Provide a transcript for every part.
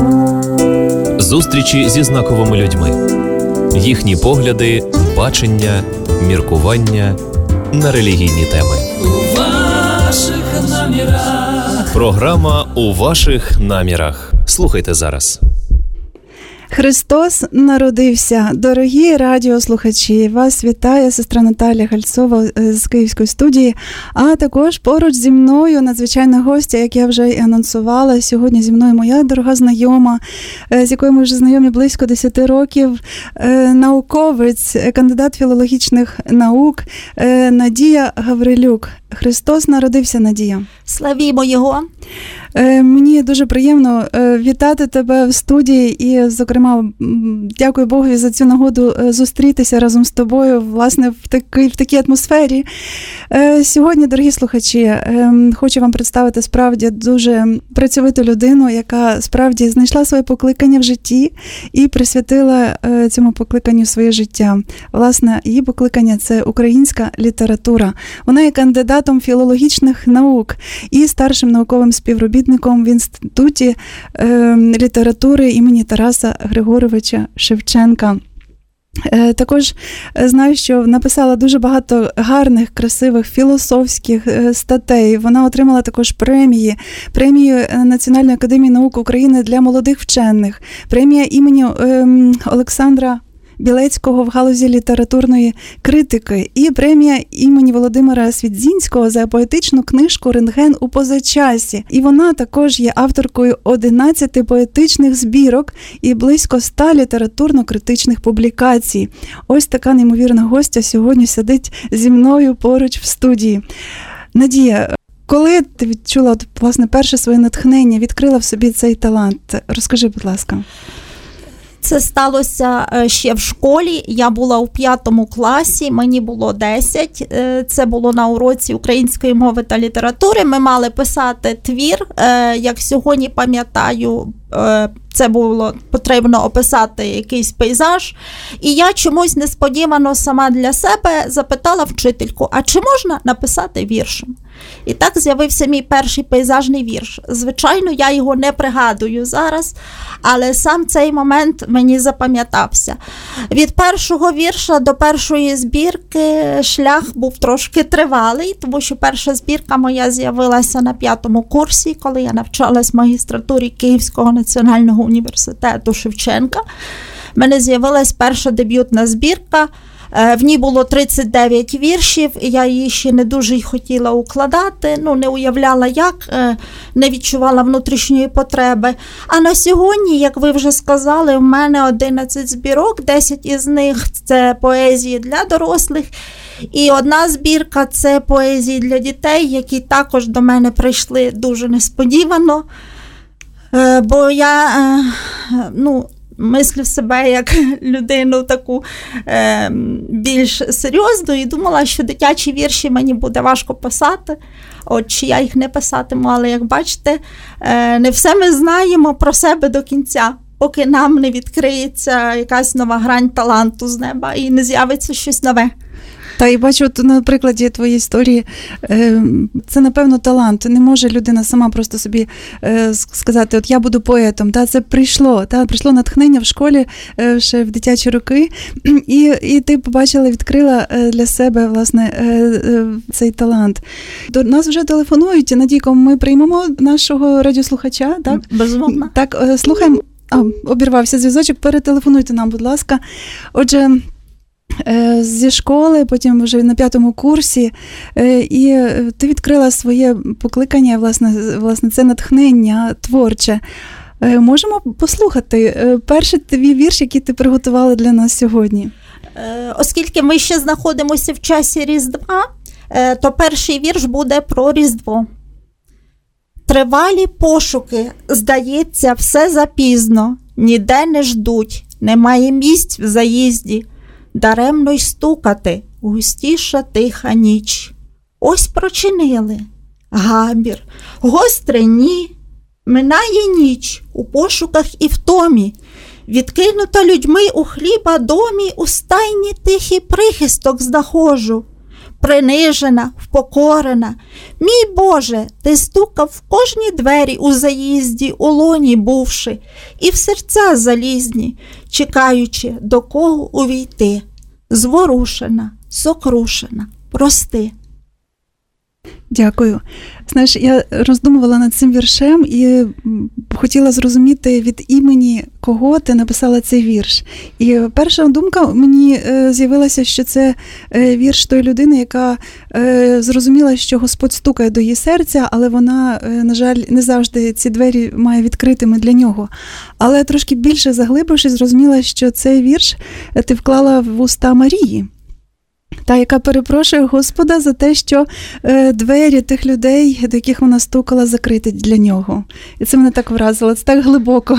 Зустрічі зі знаковими людьми. Їхні погляди, бачення, міркування на релігійні теми. У ваших намірах. Програма «У ваших намірах». Слухайте зараз. Христос народився. Дорогі радіослухачі, вас вітає сестра Наталя Гальцова з Київської студії, а також поруч зі мною надзвичайна гостя, як я вже і анонсувала. Сьогодні зі мною моя дорога знайома, з якою ми вже знайомі близько 10 років, науковець, кандидат філологічних наук Надія Гаврилюк. Христос народився, Надія. Славімо Його! Мені дуже приємно вітати тебе в студії і, зокрема, дякую Богові за цю нагоду зустрітися разом з тобою, власне, в такій атмосфері. Сьогодні, дорогі слухачі, хочу вам представити справді дуже працьовиту людину, яка справді знайшла своє покликання в житті і присвятила цьому покликанню своє життя. Власне, її покликання – це українська література. Вона є кандидатом філологічних наук і старшим науковим співробітником в Інституті літератури імені Тараса Григоровича Шевченка. Також знаю, що написала дуже багато гарних, красивих філософських статей. Вона отримала також премію Національної академії наук України для молодих вчених, премія імені Олександра Білецького в галузі літературної критики і премія імені Володимира Свідзінського за поетичну книжку «Рентген у позачасі». І вона також є авторкою 11 поетичних збірок і близько 100 літературно-критичних публікацій. Ось така неймовірна гостя сьогодні сидить зі мною поруч в студії. Надія, коли ти відчула, власне, перше своє натхнення, відкрила в собі цей талант? Розкажи, будь ласка. Це сталося ще в школі. Я була у 5 класі, мені було 10. Це було на уроці української мови та літератури. Ми мали писати твір. Як сьогодні пам'ятаю, це було потрібно описати якийсь пейзаж. І я чомусь несподівано сама для себе запитала вчительку, а чи можна написати віршем? І так з'явився мій перший пейзажний вірш. Звичайно, я його не пригадую зараз, але сам цей момент мені запам'ятався. Від першого вірша до першої збірки шлях був трошки тривалий, тому що перша збірка моя з'явилася на 5 курсі, коли я навчалась в магістратурі Київського національного університету Шевченка. В мене з'явилась перша дебютна збірка. В ній було 39 віршів, і я її ще не дуже й хотіла укладати, не уявляла як, не відчувала внутрішньої потреби. А на сьогодні, як ви вже сказали, в мене 11 збірок, 10 із них – це поезії для дорослих, і одна збірка – це поезії для дітей, які також до мене прийшли дуже несподівано, бо я, мислю себе як людину таку більш серйозну і думала, що дитячі вірші мені буде важко писати. От чи я їх не писатиму, але як бачите, не все ми знаємо про себе до кінця, поки нам не відкриється якась нова грань таланту з неба і не з'явиться щось нове. Та і бачу, от на прикладі твоєї історії, це, напевно, талант. Не може людина сама просто собі сказати, от я буду поетом. Це прийшло натхнення в школі ще в дитячі роки, і ти побачила, відкрила для себе, власне, цей талант. До нас вже телефонують, Надійко, ми приймемо нашого радіослухача, так? Безумовно. Так, слухаємо. Обірвався зв'язочок, перетелефонуйте нам, будь ласка. Отже, зі школи, потім вже на 5 курсі, і ти відкрила своє покликання, власне, це натхнення творче. Можемо послухати перший твій вірш, який ти приготувала для нас сьогодні? Оскільки ми ще знаходимося в часі Різдва, то перший вірш буде про Різдво. Тривалі пошуки, здається, все запізно, ніде не ждуть, немає місць в заїзді. Даремно й стукати, густіша тиха ніч. Ось прочинили габір, гостре ні. Минає ніч у пошуках і втомі, відкинута людьми у хліба домі, у стайні тихий прихисток знаходжу. принижена, впокорена. Мій Боже, ти стукав в кожні двері у заїзді, у лоні бувши, і в серця залізні, чекаючи, до кого увійти. Зворушена, сокрушена, прости. Дякую. Знаєш, я роздумувала над цим віршем і хотіла зрозуміти, від імені кого ти написала цей вірш. І перша думка мені з'явилася, що це вірш тої людини, яка зрозуміла, що Господь стукає до її серця, але вона, на жаль, не завжди ці двері має відкритими для нього. Але трошки більше заглибившись, зрозуміла, що цей вірш ти вклала в уста Марії. Та, яка перепрошує Господа за те, що двері тих людей, до яких вона стукала, закриті для нього. І це мене так вразило, це так глибоко.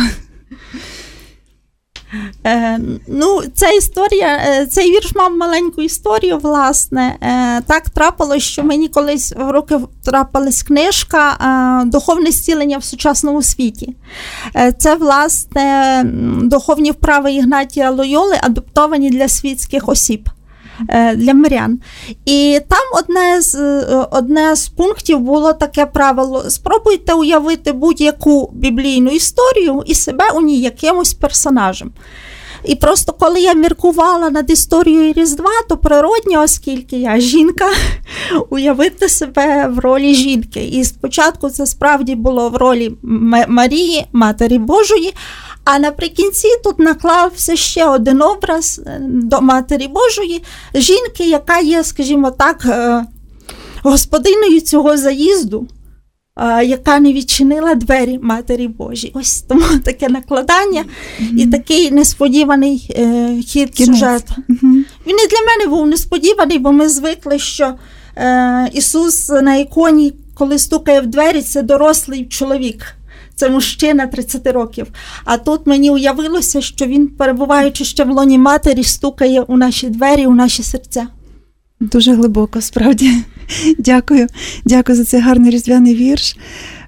Ця історія, цей вірш мав маленьку історію, власне. Так трапилось, що мені колись в руки трапилась книжка «Духовне зцілення в сучасному світі». Це, власне, духовні вправи Ігнатія Лойоли, адаптовані для світських осіб. Для мирян. І там одне з пунктів було таке правило: спробуйте уявити будь-яку біблійну історію і себе у ній якимось персонажем. І просто коли я міркувала над історією Різдва, то природньо, оскільки я жінка, уявити себе в ролі жінки. І спочатку це справді було в ролі Марії, Матері Божої, а наприкінці тут наклався ще один образ до Матері Божої, жінки, яка є, скажімо так, господиною цього заїзду, яка не відчинила двері Матері Божій. Ось тому таке накладання і такий несподіваний хід сюжету. Він і для мене був несподіваний, бо ми звикли, що Ісус на іконі, коли стукає в двері, це дорослий чоловік. Це мужчина 30 років. А тут мені уявилося, що він, перебуваючи ще в лоні матері, стукає у наші двері, у наші серця. Дуже глибоко, справді. Дякую. Дякую за цей гарний різдвяний вірш.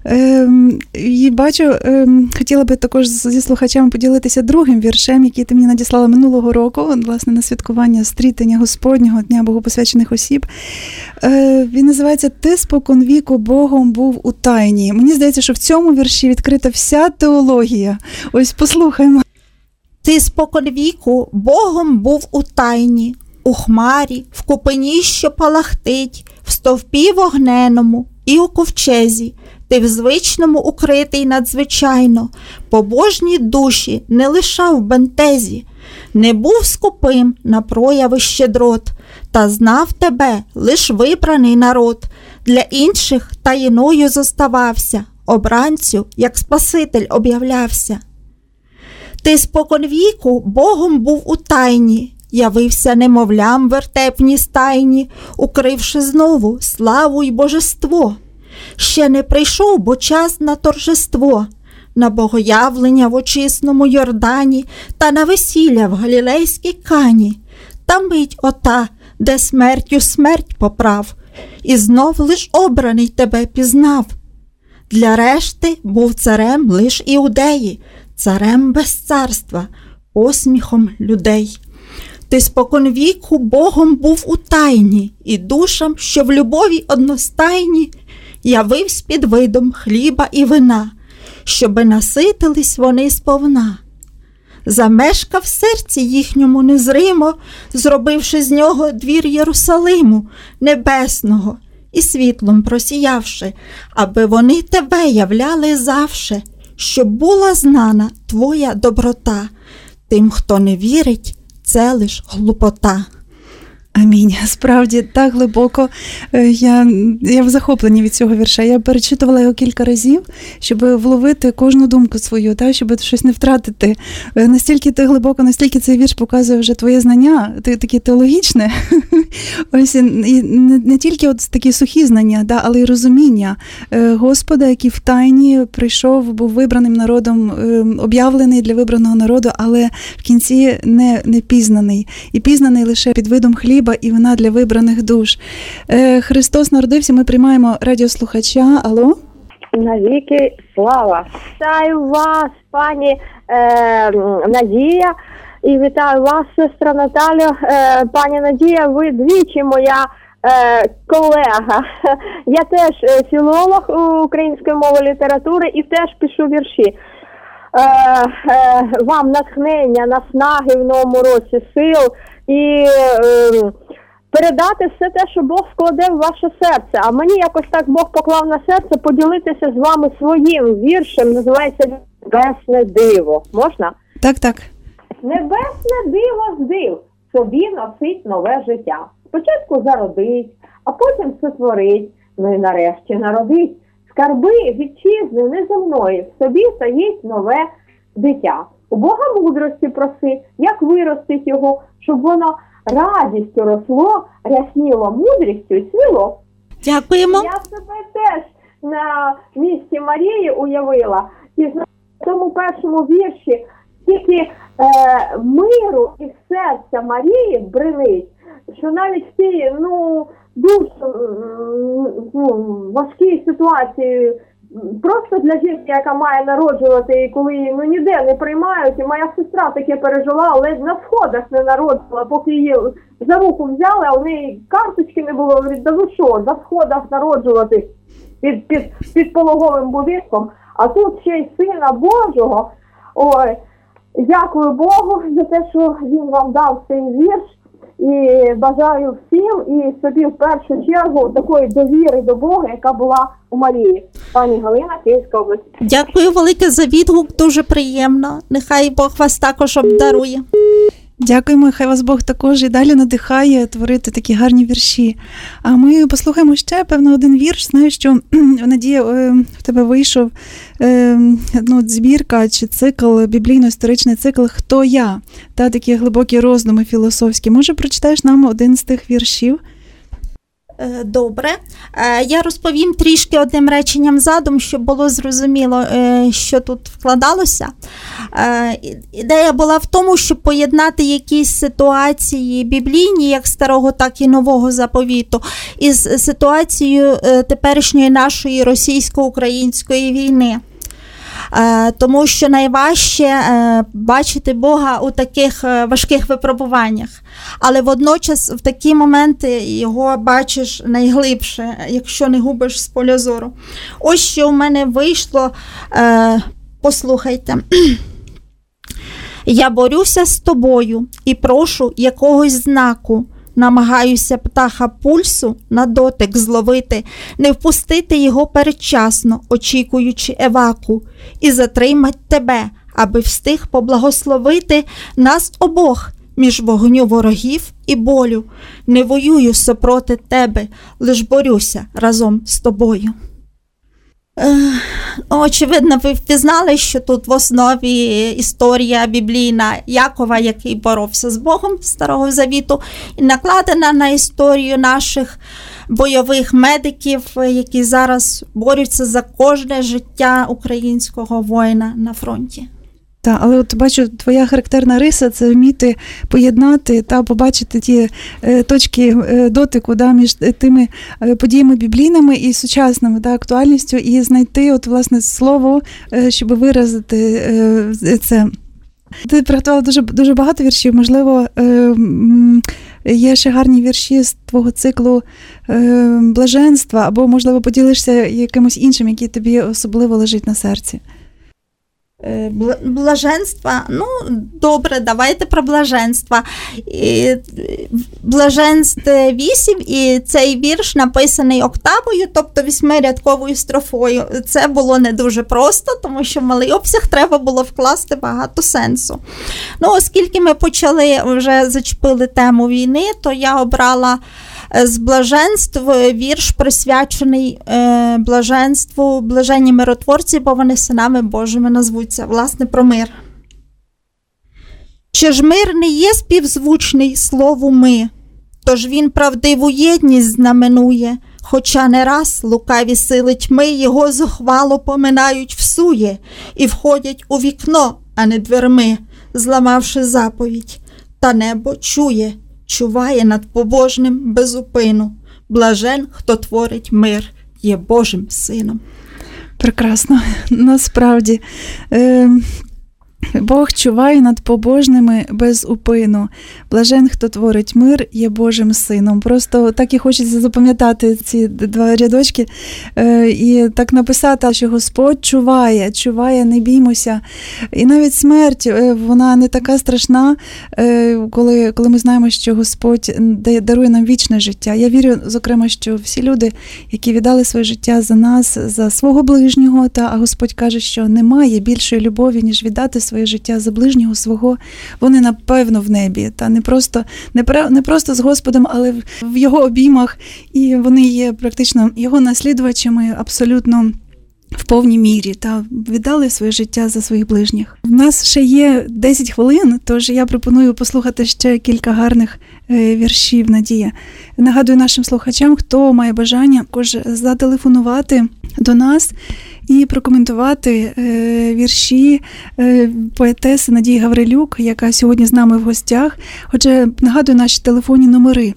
І бачу, хотіла би також зі слухачами поділитися другим віршем, який ти мені надіслала минулого року, власне, на святкування стрітення Господнього, Дня Богопосвячених осіб. Він називається «Ти споконвіку Богом був у тайні». Мені здається, що в цьому вірші відкрита вся теологія. Ось послухаймо. «Ти споконвіку Богом був у тайні, у хмарі, в купині, що палахтить, в стовпі вогненому і у ковчезі. Ти в звичному укритий надзвичайно, побожні душі не лишав бентезі, не був скупим на прояви щедрот, та знав тебе лиш вибраний народ, для інших таїною зоставався, обранцю, як Спаситель об'являвся. Ти споконвіку Богом був у тайні, явився немовлям в вертепній стайні, укривши знову славу й божество. Ще не прийшов, бо час на торжество, на богоявлення в очисному Йордані та на весілля в Галілейській Кані. Та мить ота, де смертю смерть поправ, і знов лиш обраний тебе пізнав. Для решти був царем лиш іудеї, царем без царства, посміхом людей. Ти споконвіку Богом був у тайні, і душам, що в любові одностайні, явився під видом хліба і вина, щоби наситились вони сповна. Замешкав в серці їхньому незримо, зробивши з нього двір Єрусалиму небесного і світлом просіявши, аби вони тебе являли завше, щоб була знана твоя доброта. Тим, хто не вірить, це лиш глупота. Амінь. Справді, так глибоко. Я в захопленні від цього вірша. Я перечитувала його кілька разів, щоб вловити кожну думку свою, щоб щось не втратити. Настільки ти глибоко, настільки цей вірш показує вже твоє знання, таке теологічне. Ось, і не тільки от такі сухі знання, але й розуміння Господа, який в тайні прийшов, був вибраним народом, об'явлений для вибраного народу, але в кінці не пізнаний. І пізнаний лише під видом хліба і вина для вибраних душ. Христос народився, ми приймаємо радіослухача. Алло? Навіки слава! Вітаю вас, пані Надія, і вітаю вас, сестра Наталю. Пані Надія, ви двічі моя колега. Я теж філолог української мови і літератури і теж пишу вірші. Вам натхнення, наснаги в новому році, сил і передати все те, що Бог складе в ваше серце. А мені якось так Бог поклав на серце поділитися з вами своїм віршем, називається «Небесне диво». Можна? Так. Небесне диво з див собі носить нове життя. Спочатку зародить, а потім сотворить, ну і нарешті народить. Скарби вітчизни неземної, в собі таїть нове дитя. У Бога мудрості проси, як виростить його, щоб воно радістю росло, рясніло мудрістю і свіло. Дякуємо. Я себе теж на місці Марії уявила. І в тому першому вірші стільки миру і серця Марії бринить, що навіть в цій, дуже важкій ситуації, просто для жінки, яка має народжувати, і коли її ніде не приймають, і моя сестра таке пережила, ледь на сходах не народжувала, поки її за руку взяли, а в неї карточки не було, говорить, да ви що, за сходах народжувати під пологовим будинком, а тут ще й Сина Божого. Ой, дякую Богу за те, що Він вам дав цей вірш. І бажаю всім і собі в першу чергу такої довіри до Бога, яка була у Марії. Пані Галина, Київська область. Дякую велике за відгук, дуже приємно. Нехай Бог вас також обдарує. Дякуємо, хай вас Бог також і далі надихає творити такі гарні вірші. А ми послухаємо ще, певно, один вірш. Знаю, що, Надія, в тебе вийшов збірка чи цикл, біблійно-історичний цикл «Хто я?», та такі глибокі роздуми філософські. Може, прочитаєш нам один з тих віршів? Добре. Я розповім трішки одним реченням задум, щоб було зрозуміло, що тут вкладалося. Ідея була в тому, щоб поєднати якісь ситуації біблійні, як Старого, так і Нового Заповіту, із ситуацією теперішньої нашої російсько-української війни. Тому що найважче бачити Бога у таких важких випробуваннях. Але водночас в такі моменти його бачиш найглибше, якщо не губиш з поля зору. Ось що в мене вийшло. Послухайте. «Я борюся з тобою і прошу якогось знаку. Намагаюся птаха пульсу на дотик зловити, не впустити його передчасно, очікуючи еваку, і затримать тебе, аби встиг поблагословити нас обох між вогню ворогів і болю. Не воюю супроти тебе, лиш борюся разом з тобою». Очевидно, ви впізнали, що тут в основі історія біблійна Якова, який боровся з Богом Старого Завіту, і накладена на історію наших бойових медиків, які зараз борються за кожне життя українського воїна на фронті. Так, але от бачу, твоя характерна риса – це вміти поєднати та побачити ті точки дотику між тими подіями біблійними і сучасними актуальністю, і знайти от, власне, слово, щоб виразити це. Ти приготувала дуже багато віршів, можливо, є ще гарні вірші з твого циклу блаженства, або, можливо, поділишся якимось іншим, який тобі особливо лежить на серці. Блаженства, добре, давайте про блаженства. Блаженств 8, і цей вірш написаний октавою, тобто 8-рядковою строфою. Це було не дуже просто, тому що в малий обсяг треба було вкласти багато сенсу. Оскільки ми вже зачепили тему війни, то я обрала з блаженств вірш, присвячений блаженству, блаженні миротворці, бо вони синами Божими назвуться, власне, про мир. Чи ж мир не є співзвучний слову «ми», тож він правдиву єдність знаменує, хоча не раз лукаві сили тьми його зухвало поминають всує і входять у вікно, а не дверми, зламавши заповідь, та небо чуває над побожним безупину. Блажен, хто творить мир, є Божим сином. Прекрасно, насправді. Бог чуває над побожними без упину. Блажен, хто творить мир, є Божим сином. Просто так і хочеться запам'ятати ці два рядочки і так написати, що Господь чуває, не біймося. І навіть смерть, вона не така страшна, коли ми знаємо, що Господь дарує нам вічне життя. Я вірю, зокрема, що всі люди, які віддали своє життя за нас, за свого ближнього, а Господь каже, що немає більшої любові, ніж віддати своє життя за ближнього свого, вони напевно в небі, та не просто з Господом, але в його обіймах, і вони є практично його наслідувачами абсолютно в повній мірі, та віддали своє життя за своїх ближніх. У нас ще є 10 хвилин, тож я пропоную послухати ще кілька гарних віршів, Надія. Нагадую нашим слухачам, хто має бажання також зателефонувати до нас і прокоментувати вірші поетеси Надії Гаврилюк, яка сьогодні з нами в гостях. Отже, нагадую наші телефонні номери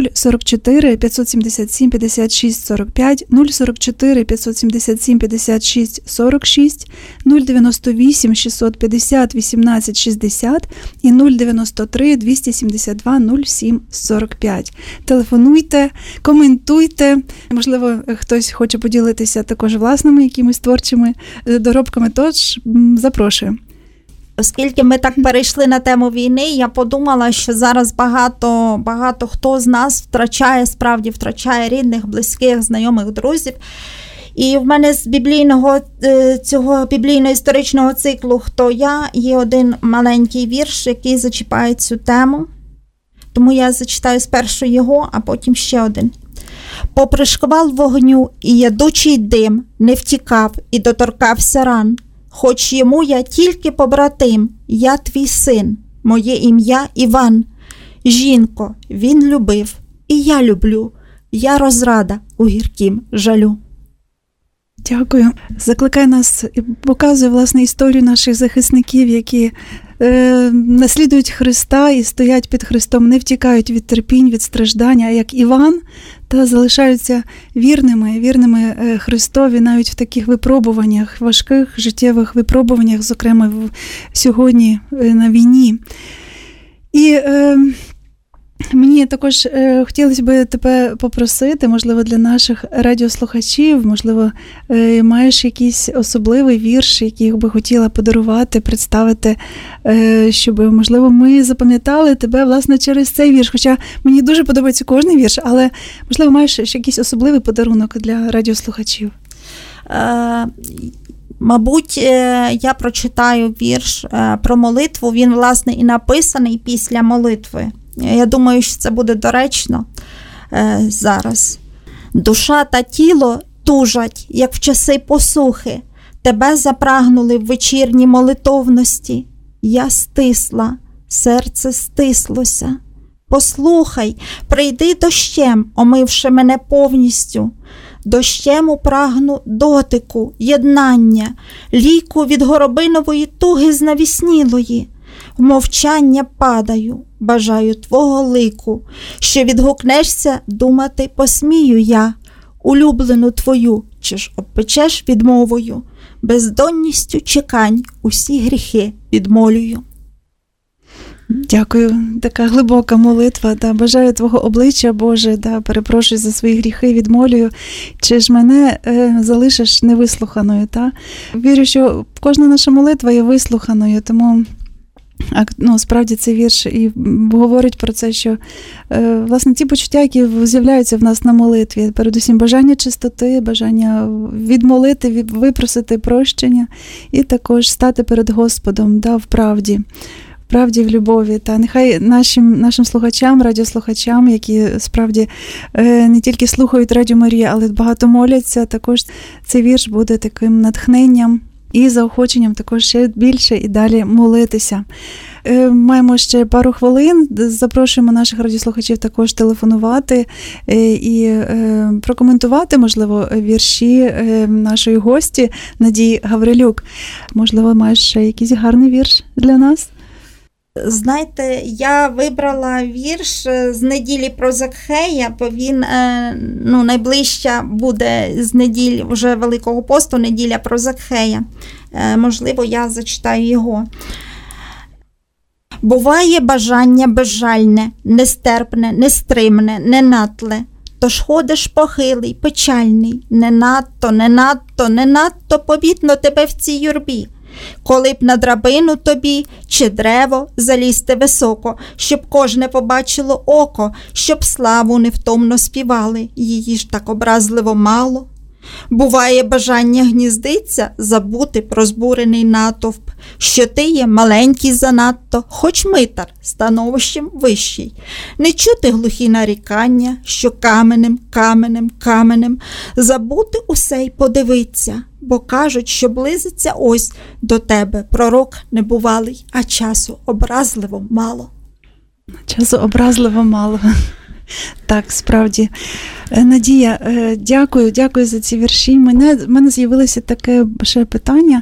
044 577 56 45, 044 577 56 46, 098 650 18 60 і 093 272 07 45. Телефонуйте, коментуйте. Можливо, хтось хоче поділитися також власними якимись творчими доробками, тож запрошую. Оскільки ми так перейшли на тему війни, я подумала, що зараз багато хто з нас втрачає рідних, близьких, знайомих, друзів. І в мене з цього біблійно-історичного циклу «Хто я» є один маленький вірш, який зачіпає цю тему. Тому я зачитаю спершу його, а потім ще один. Попри шквал вогню і ядучий дим, не втікав і доторкався ран. Хоч йому я тільки побратим, я твій син, моє ім'я Іван. Жінко, він любив, і я люблю, я розрада у гіркім жалю. Дякую. Закликає нас і показує, власне, історію наших захисників, які наслідують Христа і стоять під Христом, не втікають від терпінь, від страждання, а як Іван, та залишаються вірними Христові навіть в таких випробуваннях, важких життєвих випробуваннях, зокрема сьогодні на війні. І мені також хотілося б тебе попросити, можливо, для наших радіослухачів, можливо, маєш якийсь особливий вірш, який би хотіла подарувати, представити, щоб, можливо, ми запам'ятали тебе, власне, через цей вірш. Хоча мені дуже подобається кожний вірш, але, можливо, маєш ще якийсь особливий подарунок для радіослухачів. Мабуть, я прочитаю вірш про молитву. Він, власне, і написаний після молитви. Я думаю, що це буде доречно зараз. Душа та тіло тужать, як в часи посухи. Тебе запрагнули в вечірній молитовності. Я стисла, серце стислося. Послухай, прийди дощем, омивши мене повністю. Дощем прагну дотику, єднання, ліку від горобинової туги знавіснілої. В мовчання падаю, бажаю твого лику, що відгукнешся, думати посмію я, улюблену твою, чи ж обпечеш відмовою, бездонністю чекань усі гріхи відмолюю. Дякую. Така глибока молитва. Бажаю твого обличчя, Боже, перепрошую за свої гріхи, відмолюю. Чи ж мене залишиш невислуханою? Вірю, що кожна наша молитва є вислуханою, тому справді цей вірш і говорить про це, що власне ті почуття, які з'являються в нас на молитві, передусім бажання чистоти, бажання відмолити, випросити прощення і також стати перед Господом в правді, в любові. Та нехай нашим слухачам, радіослухачам, які справді не тільки слухають Радіо Марія, але багато моляться, також цей вірш буде таким натхненням і заохоченням також ще більше і далі молитися. Маємо ще пару хвилин, запрошуємо наших радіослухачів також телефонувати і прокоментувати, можливо, вірші нашої гості Надії Гаврилюк. Можливо, маєш ще якийсь гарний вірш для нас? Знаєте, я вибрала вірш з неділі про Закхея, бо він найближча буде з неділі вже Великого посту, неділя про Закхея. Можливо, я зачитаю його. Буває бажання безжальне, нестерпне, нестримне, ненатле. Тож ходиш похилий, печальний, не надто помітно тебе в цій юрбі. Коли б на драбину тобі чи дерево залізти високо, щоб кожне побачило око, щоб славу невтомно співали, її ж так образливо мало. Буває бажання гніздиться, забути про збурений натовп, що ти є маленький занадто, хоч митар, становищем вищий. Не чути глухі нарікання, що каменем, забути усе й подивиться, бо кажуть, що близиться ось до тебе пророк небувалий, а часу образливо мало. Часу образливо мало. Так, справді. Надія, дякую за ці вірші. В мене з'явилося таке ще питання.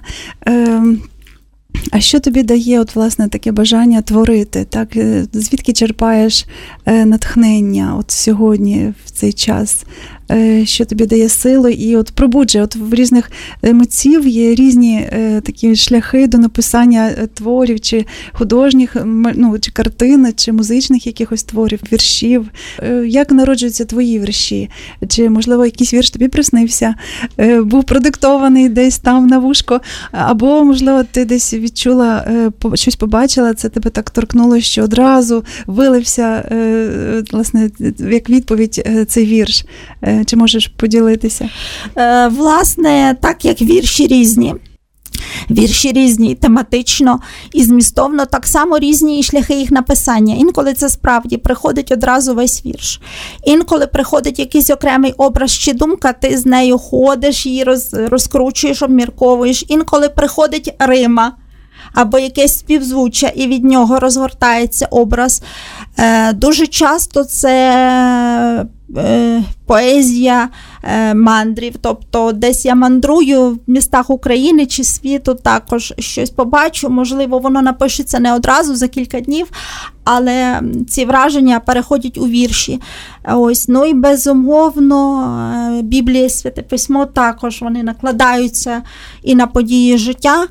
А що тобі дає власне таке бажання творити? Так? Звідки черпаєш натхнення сьогодні, в цей час? Що тобі дає силу і пробуджує. В різних митців є різні такі шляхи до написання творів, чи художніх, чи картин, чи музичних якихось творів, віршів. Як народжуються твої вірші? Чи, можливо, якийсь вірш тобі приснився, був продиктований десь там на вушко, або, можливо, ти десь відчула, щось побачила, це тебе так торкнуло, що одразу вилився, власне, як відповідь цей вірш. Чи можеш поділитися? Власне, так як вірші різні. Вірші різні тематично і змістовно, так само різні і шляхи їх написання. Інколи це справді приходить одразу весь вірш. Інколи приходить якийсь окремий образ чи думка, ти з нею ходиш, її розкручуєш, обмірковуєш. Інколи приходить рима або якесь співзвуччя, і від нього розгортається образ. Дуже часто це поезія мандрів, тобто десь я мандрую в містах України чи світу, також щось побачу, можливо, воно напишеться не одразу за кілька днів, але ці враження переходять у вірші. І безумовно Біблія, Святе Письмо також, вони накладаються і на події життя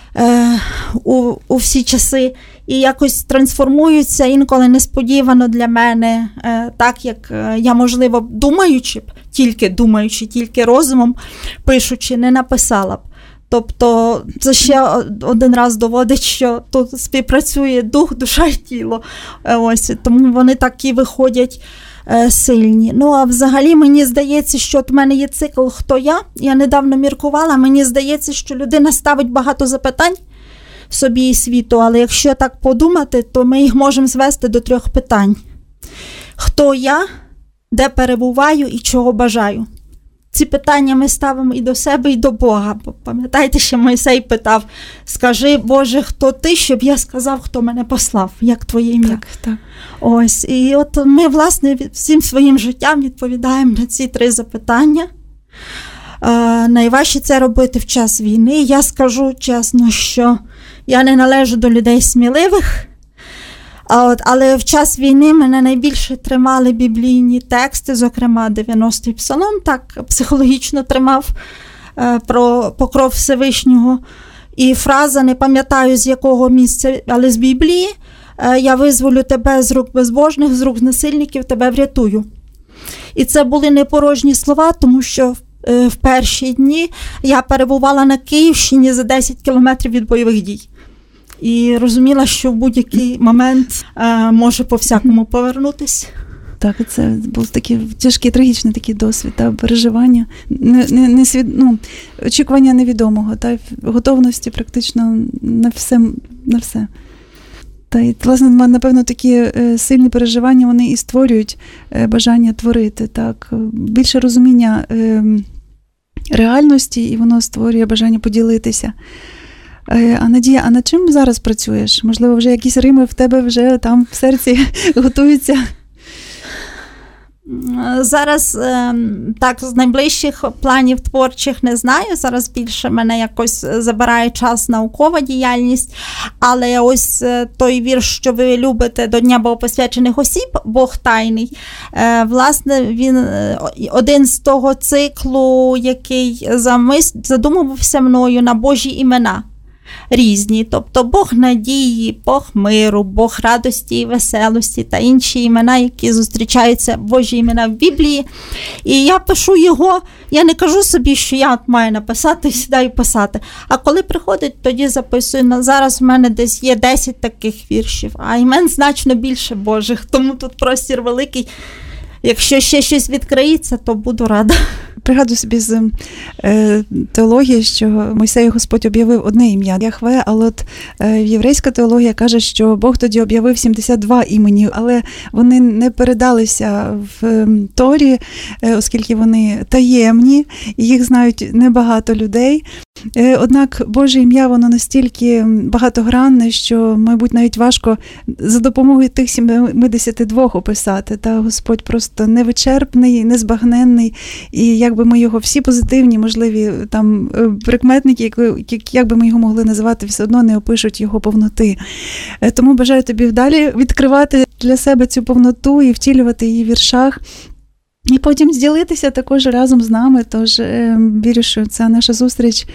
у всі часи, і якось трансформуються інколи несподівано для мене, так як я, можливо, тільки розумом пишучи, не написала б. Тобто це ще один раз доводить, що тут співпрацює дух, душа і тіло. Тому вони такі виходять сильні. А взагалі мені здається, що от в мене є цикл «Хто я?». Я недавно міркувала, мені здається, що людина ставить багато запитань собі і світу, але якщо так подумати, то ми їх можемо звести до 3 питань. Хто я, де перебуваю і чого бажаю? Ці питання ми ставимо і до себе, і до Бога. Пам'ятаєте, що Мойсей питав: скажи, Боже, хто ти, щоб я сказав, хто мене послав, як твоє ім'я. Так. І от ми, власне, всім своїм життям відповідаємо на ці 3 запитання. Найважче це робити в час війни. Я скажу чесно, що я не належу до людей сміливих, але в час війни мене найбільше тримали біблійні тексти, зокрема 90-й псалом, так психологічно тримав про покров Всевишнього. І фраза, не пам'ятаю з якого місця, але з Біблії: «Я визволю тебе з рук безбожних, з рук насильників, тебе врятую». І це були не порожні слова, тому що в перші дні я перебувала на Київщині за 10 кілометрів від бойових дій. І розуміла, що в будь-який момент може по-всякому повернутися. Так, це був такий тяжкий, трагічний такий досвід, переживання, очікування невідомого, готовності практично на все. І, власне, напевно, такі сильні переживання, вони і створюють бажання творити, так, більше розуміння реальності, і воно створює бажання поділитися. А Надія, а над чим зараз працюєш? Можливо, вже якісь рими в тебе вже там в серці готуються? Зараз так з найближчих планів творчих не знаю. Зараз більше мене якось забирає час наукова діяльність. Але ось той вірш, що ви любите, «До Дня Богопосвячених осіб», «Бог тайний», власне, він один з того циклу, який задумувався мною на Божі імена. різні. Тобто Бог надії, Бог миру, Бог радості і веселості та інші імена, які зустрічаються, Божі імена в Біблії. І я пишу його, я не кажу собі, що я маю написати, сідаю писати. А коли приходить, тоді записую. Зараз в мене десь є 10 таких віршів, а імен значно більше Божих, тому тут простір великий. Якщо ще щось відкриється, то буду рада. Пригадую собі з теології, що Мойсею Господь об'явив одне ім'я – Яхве, але от єврейська теологія каже, що Бог тоді об'явив 72 імені, але вони не передалися в Торі, оскільки вони таємні, і їх знають небагато людей. Однак Боже ім'я, воно настільки багатогранне, що, мабуть, навіть важко за допомогою тих 72 описати. Та Господь просто невичерпний, незбагненний, і якби ми його всі позитивні, можливі там прикметники, як би ми його могли називати, все одно не опишуть його повноти. Тому бажаю тобі вдалі відкривати для себе цю повноту і втілювати її в віршах. І потім ділитися також разом з нами, тож вірю, що це наша зустріч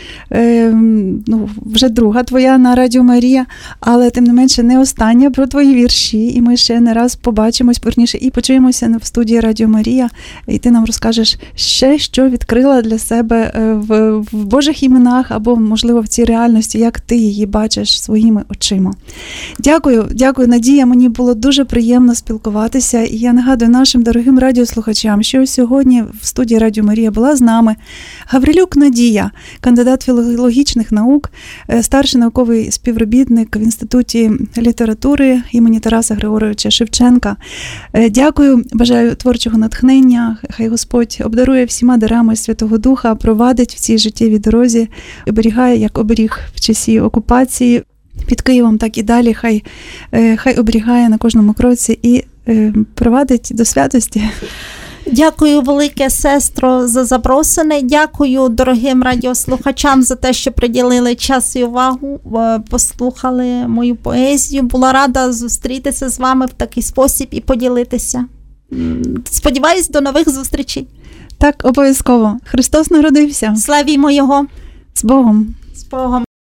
вже друга твоя на Радіо Марія, але тим не менше не остання про твої вірші, і ми ще не раз побачимось, вірніше, і почуємося в студії Радіо Марія, і ти нам розкажеш ще, що відкрила для себе в Божих іменах, або, можливо, в цій реальності, як ти її бачиш своїми очима. Дякую, Надія, мені було дуже приємно спілкуватися, і я нагадую нашим дорогим радіослухачам, що сьогодні в студії Радіо Марія була з нами Гаврилюк Надія, кандидат філологічних наук, старший науковий співробітник в Інституті літератури імені Тараса Григоровича Шевченка. Дякую, бажаю творчого натхнення, хай Господь обдарує всіма дарами Святого Духа, провадить в цій життєвій дорозі, оберігає, як оберіг в часі окупації під Києвом, так і далі, хай оберігає на кожному кроці і провадить до святості. Дякую, велике сестро, за запросини. Дякую дорогим радіослухачам за те, що приділили час і увагу, послухали мою поезію. Була рада зустрітися з вами в такий спосіб і поділитися. Сподіваюсь, до нових зустрічей. Так, обов'язково. Христос народився. Славімо Його. З Богом. З Богом.